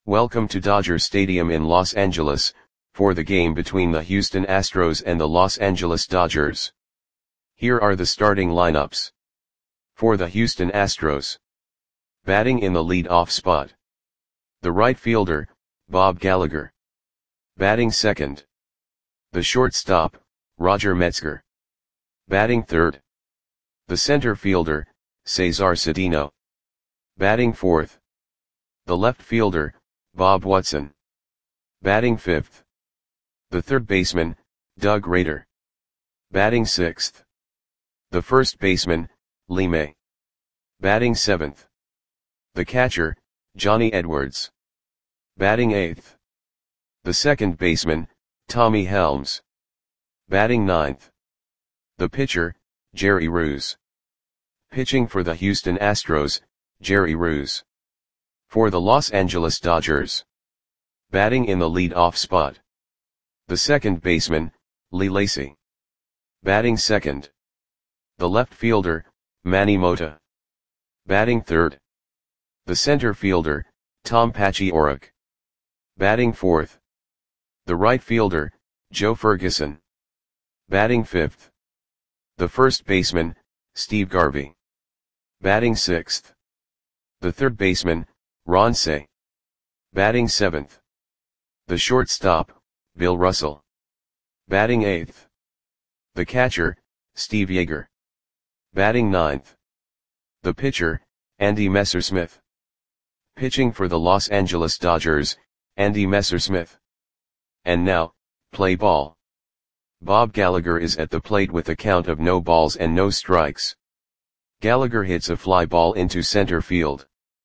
Welcome to Dodger Stadium in Los Angeles, for the game between the Houston Astros and the Los Angeles Dodgers. Here are the starting lineups. For the Houston Astros. Batting in the lead-off spot. The right fielder, Bob Gallagher. Batting second. The shortstop, Roger Metzger. Batting third. The center fielder, Cesar Cedeno. Batting fourth. The left fielder, Bob Watson. Batting fifth. The third baseman, Doug Rader. Batting sixth. The first baseman, Lee May. Batting seventh. The catcher, Johnny Edwards. Batting eighth. The second baseman, Tommy Helms. Batting ninth. The pitcher, Jerry Ruse. Pitching for the Houston Astros, Jerry Ruse. For the Los Angeles Dodgers. Batting in the lead-off spot. The second baseman, Lee Lacy. Batting second. The left fielder, Manny Mota. Batting third. The center fielder, Tom Paciorek. Batting fourth. The right fielder, Joe Ferguson. Batting fifth. The first baseman, Steve Garvey. Batting sixth. The third baseman, Ron Cey. Batting seventh. The shortstop, Bill Russell. Batting eighth. The catcher, Steve Yeager. Batting ninth. The pitcher, Andy Messersmith. Pitching for the Los Angeles Dodgers, Andy Messersmith. And now, play ball. Bob Gallagher is at the plate with a count of no balls and no strikes. Gallagher hits a fly ball into center field.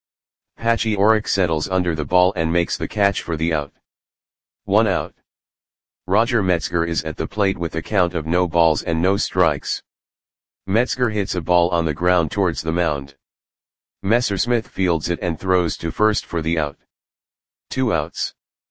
Paciorek settles under the ball and makes the catch for the out. 1 out. Roger Metzger is at the plate with a count of no balls and no strikes. Metzger hits a ball on the ground towards the mound. Messersmith fields it and throws to first for the out. 2 outs.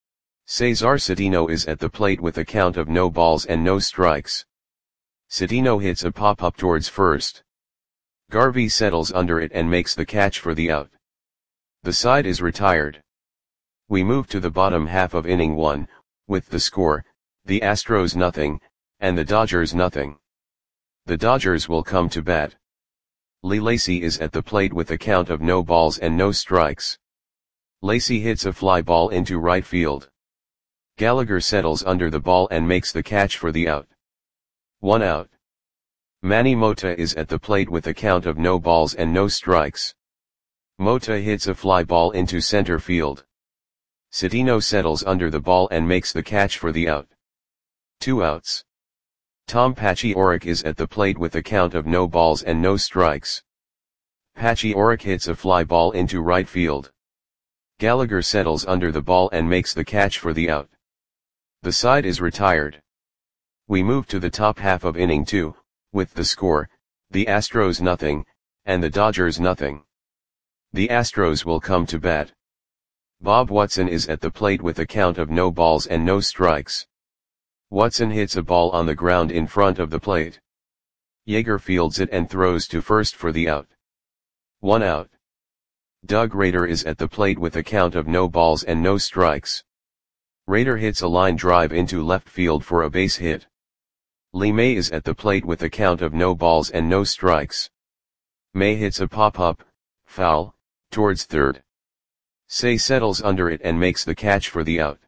Cesar Cedeno is at the plate with a count of no balls and no strikes. Cedeno hits a pop-up towards first. Garvey settles under it and makes the catch for the out. The side is retired. We move to the bottom half of inning 1, with the score, the Astros nothing, and the Dodgers nothing. The Dodgers will come to bat. Lee Lacy is at the plate with a count of no balls and no strikes. Lacy hits a fly ball into right field. Gallagher settles under the ball and makes the catch for the out. 1 out. Manny Mota is at the plate with a count of no balls and no strikes. Mota hits a fly ball into center field. Cedeno settles under the ball and makes the catch for the out. 2 outs. Tom Paciorek is at the plate with a count of no balls and no strikes. Paciorek hits a fly ball into right field. Gallagher settles under the ball and makes the catch for the out. The side is retired. We move to the top half of inning 2, with the score, the Astros nothing, and the Dodgers nothing. The Astros will come to bat. Bob Watson is at the plate with a count of no balls and no strikes. Watson hits a ball on the ground in front of the plate. Yeager fields it and throws to first for the out. 1 out. Doug Rader is at the plate with a count of no balls and no strikes. Rader hits a line drive into left field for a base hit. Lee May is at the plate with a count of no balls and no strikes. May hits a pop-up, foul, towards third. Cey settles under it and makes the catch for the out.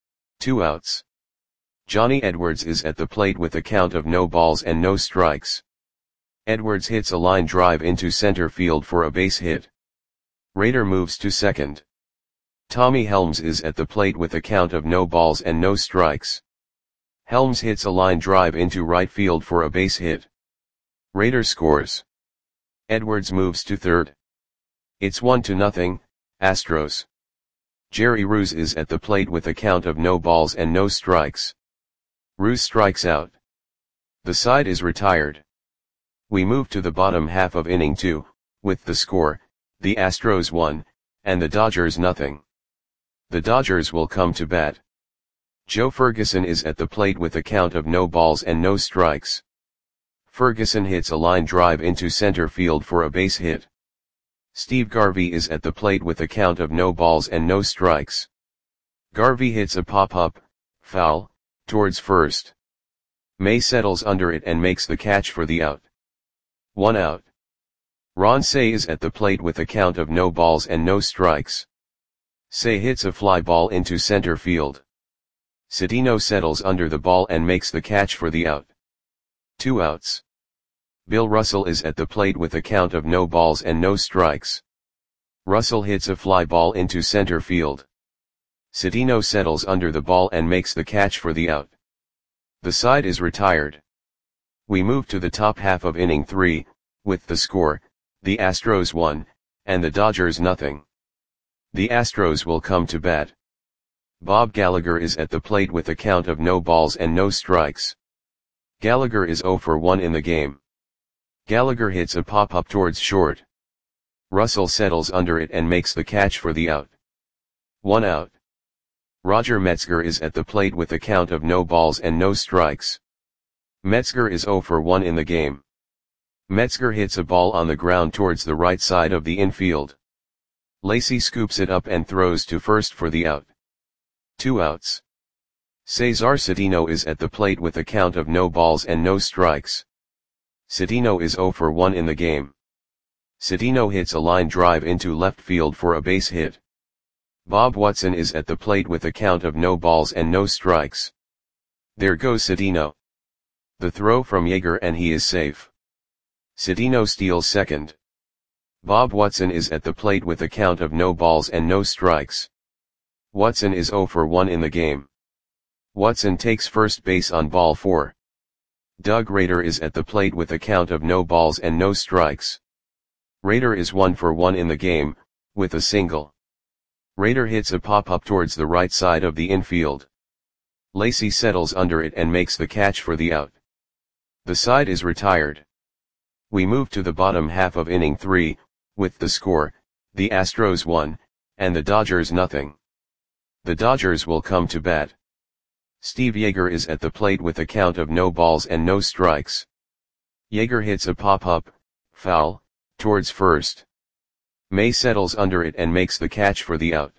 2 outs. Johnny Edwards is at the plate with a count of no balls and no strikes. Edwards hits a line drive into center field for a base hit. Rader moves to second. Tommy Helms is at the plate with a count of no balls and no strikes. Helms hits a line drive into right field for a base hit. Rader scores. Edwards moves to third. It's 1-0, Astros. Jerry Ruse is at the plate with a count of no balls and no strikes. Ruse strikes out. The side is retired. We move to the bottom half of inning 2, with the score, the Astros 1, and the Dodgers nothing. The Dodgers will come to bat. Joe Ferguson is at the plate with a count of no balls and no strikes. Ferguson hits a line drive into center field for a base hit. Steve Garvey is at the plate with a count of no balls and no strikes. Garvey hits a pop-up, foul, towards first. May settles under it and makes the catch for the out. 1 out. Ron Cey is at the plate with a count of no balls and no strikes. Cey hits a fly ball into center field. Cedeno settles under the ball and makes the catch for the out. 2 outs. Bill Russell is at the plate with a count of no balls and no strikes. Russell hits a fly ball into center field. Cedeno settles under the ball and makes the catch for the out. The side is retired. We move to the top half of inning 3, with the score, the Astros 1, and the Dodgers nothing. The Astros will come to bat. Bob Gallagher is at the plate with a count of no balls and no strikes. Gallagher is 0 for 1 in the game. Gallagher hits a pop-up towards short. Russell settles under it and makes the catch for the out. 1 out. Roger Metzger is at the plate with a count of no balls and no strikes. Metzger is 0 for 1 in the game. Metzger hits a ball on the ground towards the right side of the infield. Lacy scoops it up and throws to first for the out. 2 outs. Cesar Cedeno is at the plate with a count of no balls and no strikes. Cedeno is 0 for 1 in the game. Cedeno hits a line drive into left field for a base hit. Bob Watson is at the plate with a count of no balls and no strikes. There goes Cedeno. The throw from Yeager and he is safe. Cedeno steals second. Bob Watson is at the plate with a count of no balls and no strikes. Watson is 0 for 1 in the game. Watson takes first base on ball 4. Doug Rader is at the plate with a count of no balls and no strikes. Rader is 1 for 1 in the game, with a single. Rader hits a pop-up towards the right side of the infield. Lacy settles under it and makes the catch for the out. The side is retired. We move to the bottom half of inning 3, with the score, the Astros 1, and the Dodgers nothing. The Dodgers will come to bat. Steve Yeager is at the plate with a count of no balls and no strikes. Yeager hits a pop-up, foul, towards first. May settles under it and makes the catch for the out.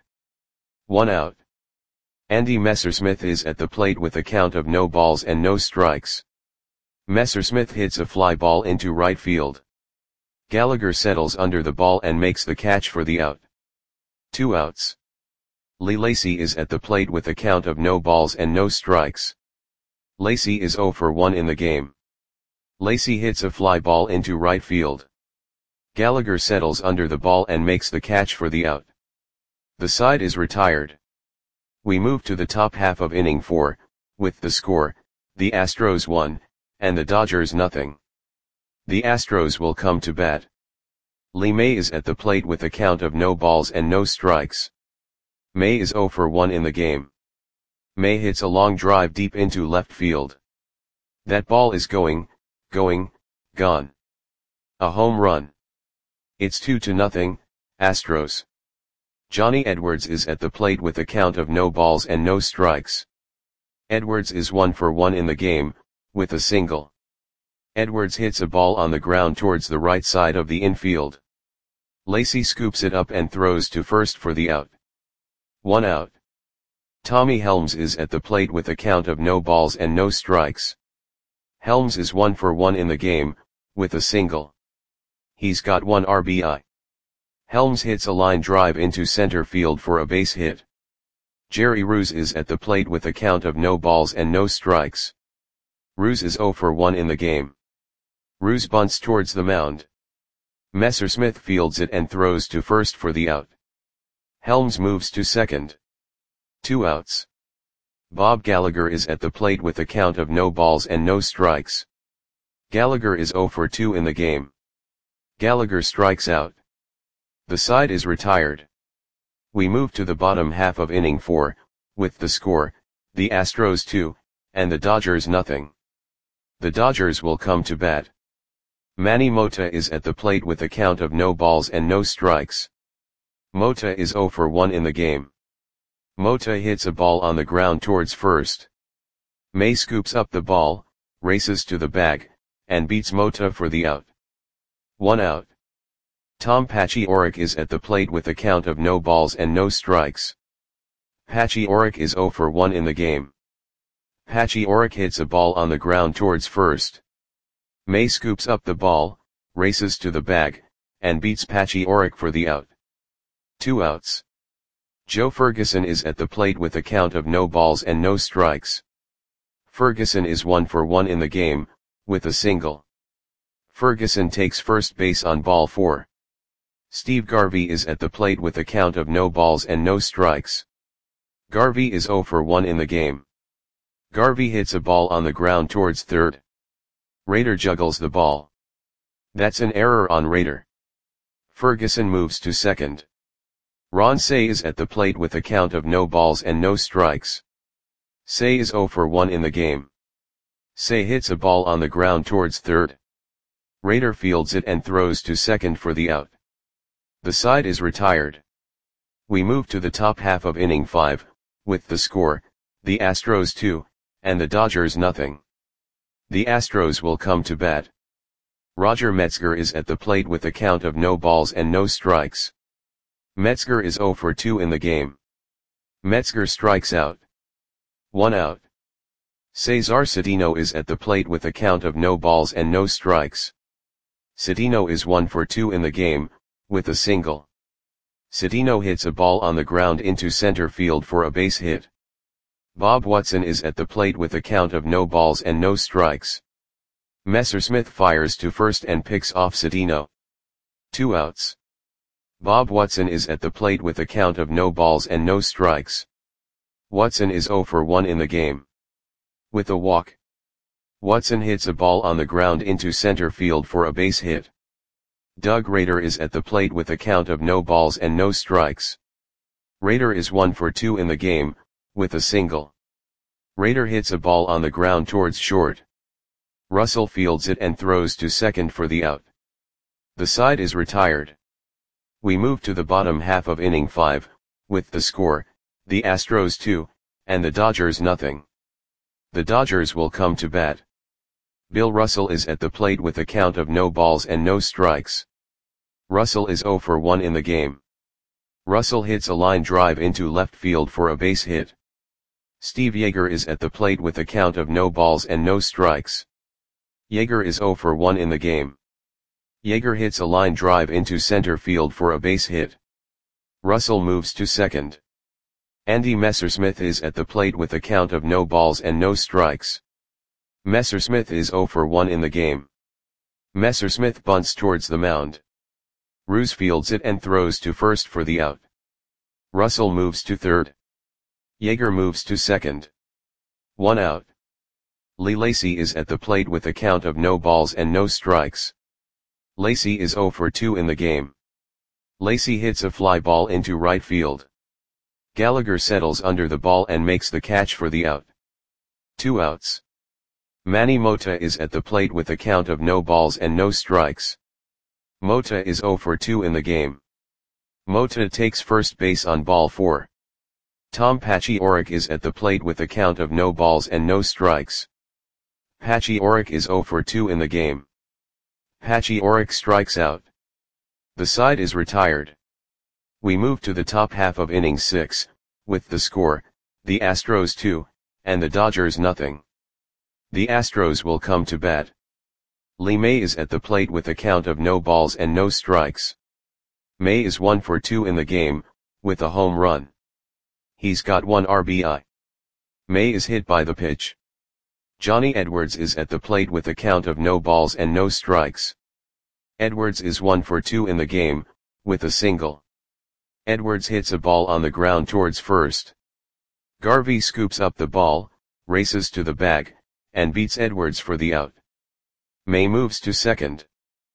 1 out. Andy Messersmith is at the plate with a count of no balls and no strikes. Messersmith hits a fly ball into right field. Gallagher settles under the ball and makes the catch for the out. 2 outs. Lee Lacy is at the plate with a count of no balls and no strikes. Lacy is 0 for 1 in the game. Lacy hits a fly ball into right field. Gallagher settles under the ball and makes the catch for the out. The side is retired. We move to the top half of inning 4, with the score, the Astros 1, and the Dodgers nothing. The Astros will come to bat. Lee May is at the plate with a count of no balls and no strikes. May is 0 for 1 in the game. May hits a long drive deep into left field. That ball is gone. A home run. It's 2-0, Astros. Johnny Edwards is at the plate with a count of no balls and no strikes. Edwards is 1 for 1 in the game, with a single. Edwards hits a ball on the ground towards the right side of the infield. Lacy scoops it up and throws to first for the out. 1 out. Tommy Helms is at the plate with a count of no balls and no strikes. Helms is 1 for 1 in the game, with a single. He's got 1 RBI. Helms hits a line drive into center field for a base hit. Jerry Ruse is at the plate with a count of no balls and no strikes. Ruse is 0 for 1 in the game. Ruse bunts towards the mound. Messersmith fields it and throws to first for the out. Helms moves to second. 2 outs. Bob Gallagher is at the plate with a count of no balls and no strikes. Gallagher is 0 for 2 in the game. Gallagher strikes out. The side is retired. We move to the bottom half of inning 4, with the score, the Astros 2, and the Dodgers nothing. The Dodgers will come to bat. Manny Mota is at the plate with a count of no balls and no strikes. Mota is 0 for 1 in the game. Mota hits a ball on the ground towards first. May scoops up the ball, races to the bag, and beats Mota for the out. 1 out. Tom Patchy Oric is at the plate with a count of no balls and no strikes. Patchy Oric is 0 for 1 in the game. Patchy Oric hits a ball on the ground towards first. May scoops up the ball, races to the bag, and beats Patchy Oric for the out. 2 outs. Joe Ferguson is at the plate with a count of no balls and no strikes. Ferguson is 1 for 1 in the game, with a single. Ferguson takes first base on ball 4. Steve Garvey is at the plate with a count of no balls and no strikes. Garvey is 0 for 1 in the game. Garvey hits a ball on the ground towards third. Rader juggles the ball. That's an error on Rader. Ferguson moves to second. Ron Cey is at the plate with a count of no balls and no strikes. Cey is 0 for 1 in the game. Cey hits a ball on the ground towards third. Rader fields it and throws to second for the out. The side is retired. We move to the top half of inning 5, with the score, the Astros 2, and the Dodgers nothing. The Astros will come to bat. Roger Metzger is at the plate with a count of no balls and no strikes. Metzger is 0 for 2 in the game. Metzger strikes out. 1 out. Cesar Cedeno is at the plate with a count of no balls and no strikes. Cedeno is 1 for 2 in the game, with a single. Cedeno hits a ball on the ground into center field for a base hit. Bob Watson is at the plate with a count of no balls and no strikes. Messersmith fires to first and picks off Cedeno. 2 outs. Bob Watson is at the plate with a count of no balls and no strikes. Watson is 0 for 1 in the game. With a walk. Watson hits a ball on the ground into center field for a base hit. Doug Rader is at the plate with a count of no balls and no strikes. Rader is 1 for 2 in the game, with a single. Rader hits a ball on the ground towards short. Russell fields it and throws to second for the out. The side is retired. We move to the bottom half of inning 5, with the score, the Astros 2, and the Dodgers nothing. The Dodgers will come to bat. Bill Russell is at the plate with a count of no balls and no strikes. Russell is 0 for 1 in the game. Russell hits a line drive into left field for a base hit. Steve Yeager is at the plate with a count of no balls and no strikes. Yeager is 0 for 1 in the game. Yeager hits a line drive into center field for a base hit. Russell moves to second. Andy Messersmith is at the plate with a count of no balls and no strikes. Messersmith is 0 for 1 in the game. Messersmith bunts towards the mound. Ruse fields it and throws to first for the out. Russell moves to third. Yeager moves to second. 1 out. Lee Lacy is at the plate with a count of no balls and no strikes. Lacy is 0 for 2 in the game. Lacy hits a fly ball into right field. Gallagher settles under the ball and makes the catch for the out. 2 outs. Manny Mota is at the plate with a count of no balls and no strikes. Mota is 0 for 2 in the game. Mota takes first base on ball 4. Tom Patchy Oric is at the plate with a count of no balls and no strikes. Patchy Oric is 0 for 2 in the game. Patchy Oric strikes out. The side is retired. We move to the top half of inning 6, with the score, the Astros 2, and the Dodgers nothing. The Astros will come to bat. Lee May is at the plate with a count of no balls and no strikes. May is 1 for 2 in the game, with a home run. He's got 1 RBI. May is hit by the pitch. Johnny Edwards is at the plate with a count of no balls and no strikes. Edwards is 1 for 2 in the game, with a single. Edwards hits a ball on the ground towards first. Garvey scoops up the ball, races to the bag, and beats Edwards for the out. May moves to second.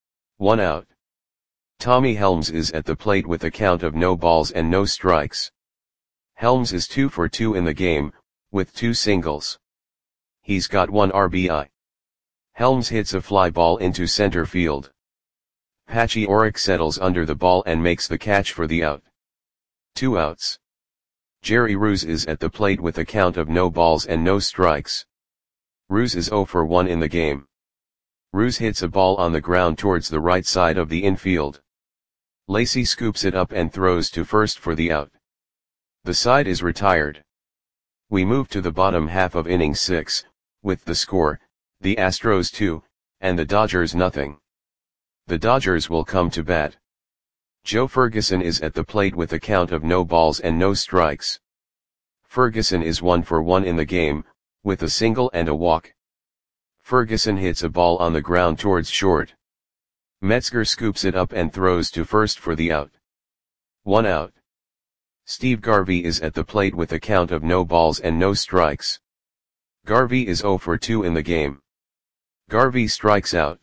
1 out. Tommy Helms is at the plate with a count of no balls and no strikes. Helms is 2 for 2 in the game, with 2 singles. He's got 1 RBI. Helms hits a fly ball into center field. Patchy Oric settles under the ball and makes the catch for the out. 2 outs. Jerry Ruse is at the plate with a count of no balls and no strikes. Ruse is 0 for 1 in the game. Ruse hits a ball on the ground towards the right side of the infield. Lacy scoops it up and throws to first for the out. The side is retired. We move to the bottom half of inning 6, with the score, the Astros 2, and the Dodgers nothing. The Dodgers will come to bat. Joe Ferguson is at the plate with a count of no balls and no strikes. Ferguson is 1 for 1 in the game, with a single and a walk. Ferguson hits a ball on the ground towards short. Metzger scoops it up and throws to first for the out. 1 out. Steve Garvey is at the plate with a count of no balls and no strikes. Garvey is 0 for 2 in the game. Garvey strikes out.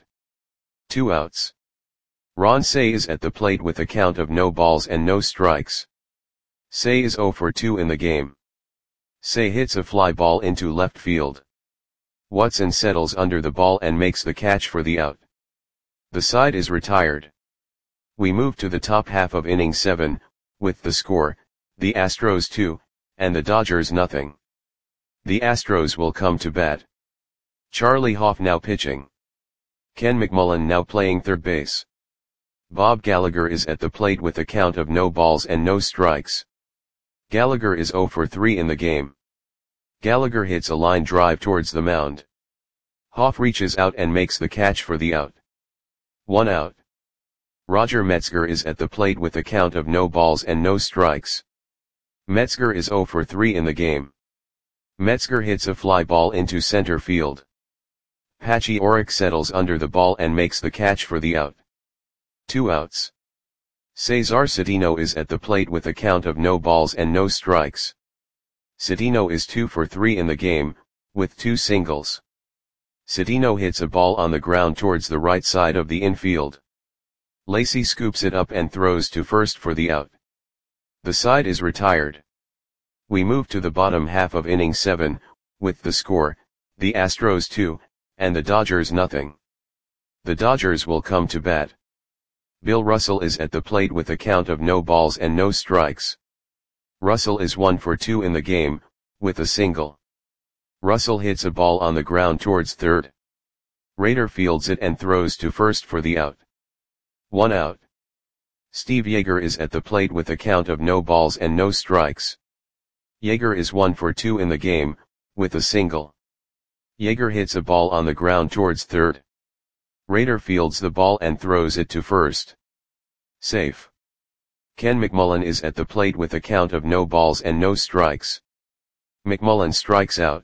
2 outs. Ron Cey is at the plate with a count of no balls and no strikes. Cey is 0 for 2 in the game. Cey hits a fly ball into left field. Watson settles under the ball and makes the catch for the out. The side is retired. We move to the top half of inning 7, with the score, the Astros 2, and the Dodgers nothing. The Astros will come to bat. Charlie Hoff now pitching. Ken McMullen now playing third base. Bob Gallagher is at the plate with a count of no balls and no strikes. Gallagher is 0 for 3 in the game. Gallagher hits a line drive towards the mound. Hoff reaches out and makes the catch for the out. 1 out. Roger Metzger is at the plate with a count of no balls and no strikes. Metzger is 0 for 3 in the game. Metzger hits a fly ball into center field. Patchy Orrick settles under the ball and makes the catch for the out. 2 outs. Cesar Cedeno is at the plate with a count of no balls and no strikes. Cedeno is 2 for 3 in the game, with 2 singles. Cedeno hits a ball on the ground towards the right side of the infield. Lacy scoops it up and throws to first for the out. The side is retired. We move to the bottom half of inning 7, with the score, the Astros 2, and the Dodgers nothing. The Dodgers will come to bat. Bill Russell is at the plate with a count of no balls and no strikes. Russell is 1 for 2 in the game, with a single. Russell hits a ball on the ground towards third. Rader fields it and throws to first for the out. 1 out. Steve Yeager is at the plate with a count of no balls and no strikes. Yeager is 1 for 2 in the game, with a single. Yeager hits a ball on the ground towards third. Rader fields the ball and throws it to first. Safe. Ken McMullen is at the plate with a count of no balls and no strikes. McMullen strikes out.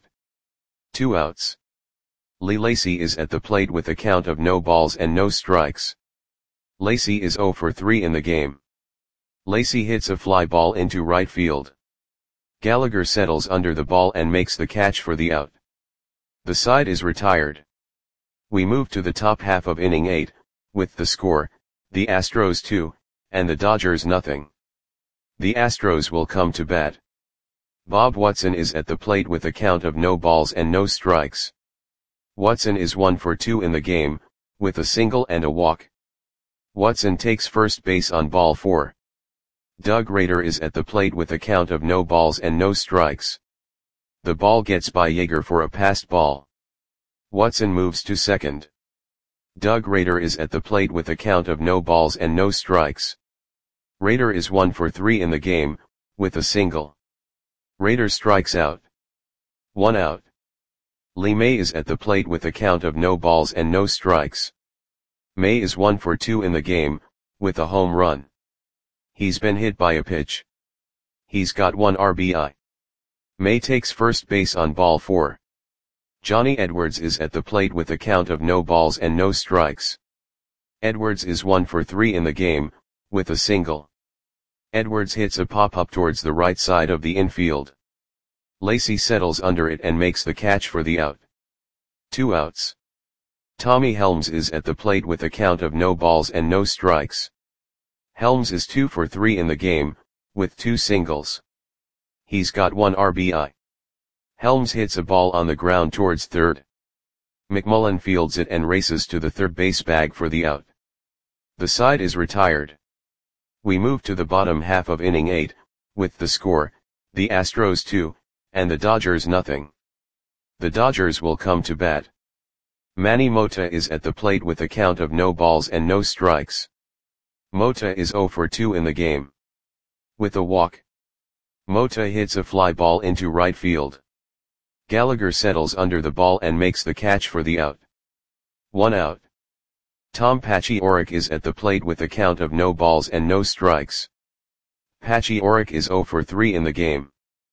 2 outs. Lee Lacy is at the plate with a count of no balls and no strikes. Lacy is 0 for 3 in the game. Lacy hits a fly ball into right field. Gallagher settles under the ball and makes the catch for the out. The side is retired. We move to the top half of inning 8, with the score, the Astros 2, and the Dodgers nothing. The Astros will come to bat. Bob Watson is at the plate with a count of no balls and no strikes. Watson is 1 for 2 in the game, with a single and a walk. Watson takes first base on ball 4. Doug Rader is at the plate with a count of no balls and no strikes. The ball gets by Yeager for a passed ball. Watson moves to second. Doug Rader is at the plate with a count of no balls and no strikes. Rader is 1 for 3 in the game, with a single. Rader strikes out. 1 out. Lee May is at the plate with a count of no balls and no strikes. May is 1 for 2 in the game, with a home run. He's been hit by a pitch. He's got 1 RBI. May takes first base on ball 4. Johnny Edwards is at the plate with a count of no balls and no strikes. Edwards is 1 for 3 in the game, with a single. Edwards hits a pop-up towards the right side of the infield. Lacy settles under it and makes the catch for the out. 2 outs. Tommy Helms is at the plate with a count of no balls and no strikes. Helms is 2 for 3 in the game, with 2 singles. He's got 1 RBI. Helms hits a ball on the ground towards third. McMullen fields it and races to the third base bag for the out. The side is retired. We move to the bottom half of inning 8, with the score, the Astros 2, and the Dodgers nothing. The Dodgers will come to bat. Manny Mota is at the plate with a count of no balls and no strikes. Mota is 0 for 2 in the game. With a walk, Mota hits a fly ball into right field. Gallagher settles under the ball and makes the catch for the out. 1 out. Tom Paciorek is at the plate with a count of no balls and no strikes. Paciorek is 0 for 3 in the game.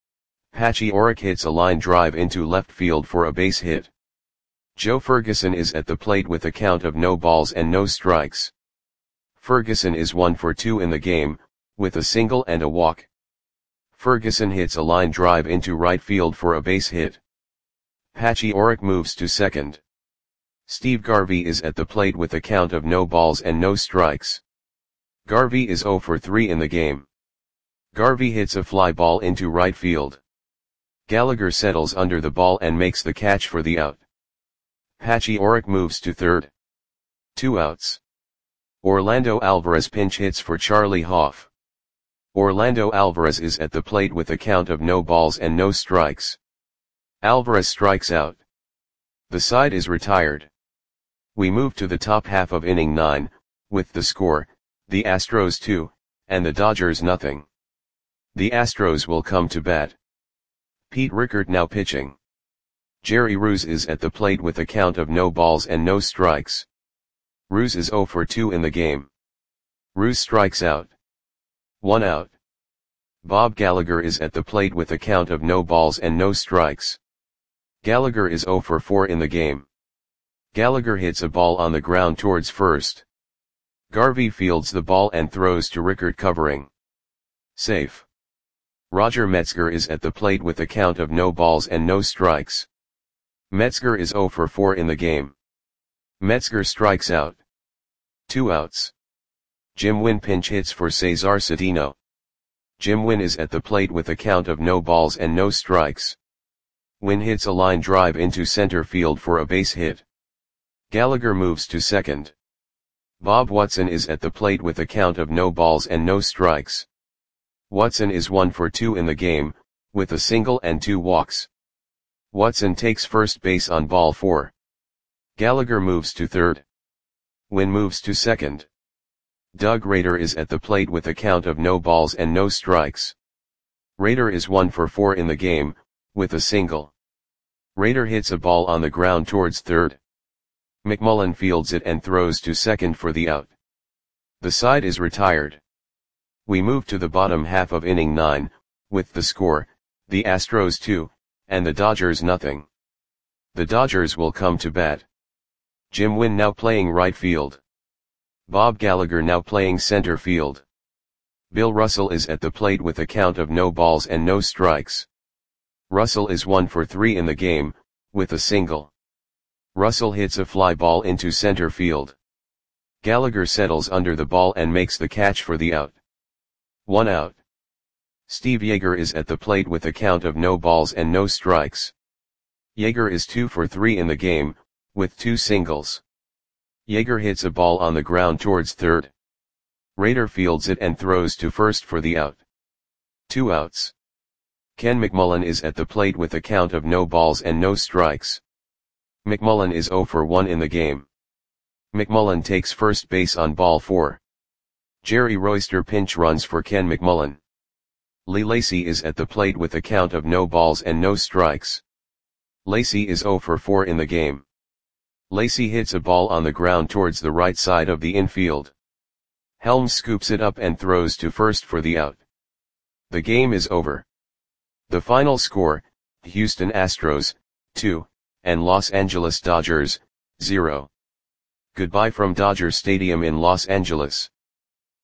Paciorek hits a line drive into left field for a base hit. Joe Ferguson is at the plate with a count of no balls and no strikes. Ferguson is 1 for 2 in the game, with a single and a walk. Ferguson hits a line drive into right field for a base hit. Paciorek moves to second. Steve Garvey is at the plate with a count of no balls and no strikes. Garvey is 0 for 3 in the game. Garvey hits a fly ball into right field. Gallagher settles under the ball and makes the catch for the out. Paciorek moves to third. 2 outs. Orlando Alvarez pinch hits for Charlie Hoff. Orlando Alvarez is at the plate with a count of no balls and no strikes. Alvarez strikes out. The side is retired. We move to the top half of inning 9, with the score, the Astros 2, and the Dodgers nothing. The Astros will come to bat. Pete Rickard now pitching. Jerry Ruse is at the plate with a count of no balls and no strikes. Ruse is 0 for 2 in the game. Ruse strikes out. 1 out. Bob Gallagher is at the plate with a count of no balls and no strikes. Gallagher is 0 for 4 in the game. Gallagher hits a ball on the ground towards first. Garvey fields the ball and throws to Rickard covering. Safe. Roger Metzger is at the plate with a count of no balls and no strikes. Metzger is 0 for 4 in the game. Metzger strikes out. 2 outs. Jim Wynn pinch hits for Cesar Cedeno. Jim Wynn is at the plate with a count of no balls and no strikes. Wynn hits a line drive into center field for a base hit. Gallagher moves to second. Bob Watson is at the plate with a count of no balls and no strikes. Watson is 1 for 2 in the game, with a single and 2 walks. Watson takes first base on ball 4. Gallagher moves to third. Wynn moves to second. Doug Rader is at the plate with a count of no balls and no strikes. Rader is 1 for 4 in the game, with a single. Rader hits a ball on the ground towards third. McMullen fields it and throws to second for the out. The side is retired. We move to the bottom half of inning 9, with the score, the Astros 2, and the Dodgers nothing. The Dodgers will come to bat. Jim Wynn now playing right field. Bob Gallagher now playing center field. Bill Russell is at the plate with a count of no balls and no strikes. Russell is 1 for 3 in the game, with a single. Russell hits a fly ball into center field. Gallagher settles under the ball and makes the catch for the out. 1 out. Steve Yeager is at the plate with a count of no balls and no strikes. Yeager is 2 for 3 in the game, with 2 singles. Yeager hits a ball on the ground towards third. Rader fields it and throws to first for the out. 2 outs. Ken McMullen is at the plate with a count of no balls and no strikes. McMullen is 0 for 1 in the game. McMullen takes first base on ball 4. Jerry Royster pinch runs for Ken McMullen. Lee Lacy is at the plate with a count of no balls and no strikes. Lacy is 0 for 4 in the game. Lacy hits a ball on the ground towards the right side of the infield. Helms scoops it up and throws to first for the out. The game is over. The final score, Houston Astros, 2, and Los Angeles Dodgers, 0. Goodbye from Dodger Stadium in Los Angeles.